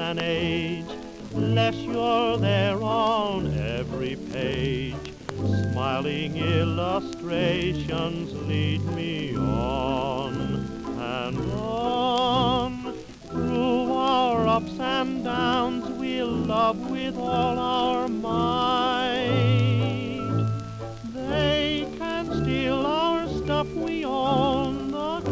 and age, less you're there on every page. Smiling illustrations lead me on and on. Through our ups and downs we'll love with all our might. They can steal our stuff, we own the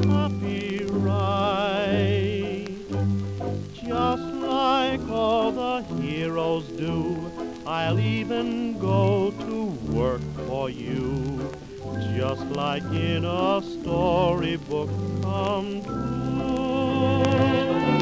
copyright. Just like all the heroes do, I'll even go to work for you, just like in a storybook come true.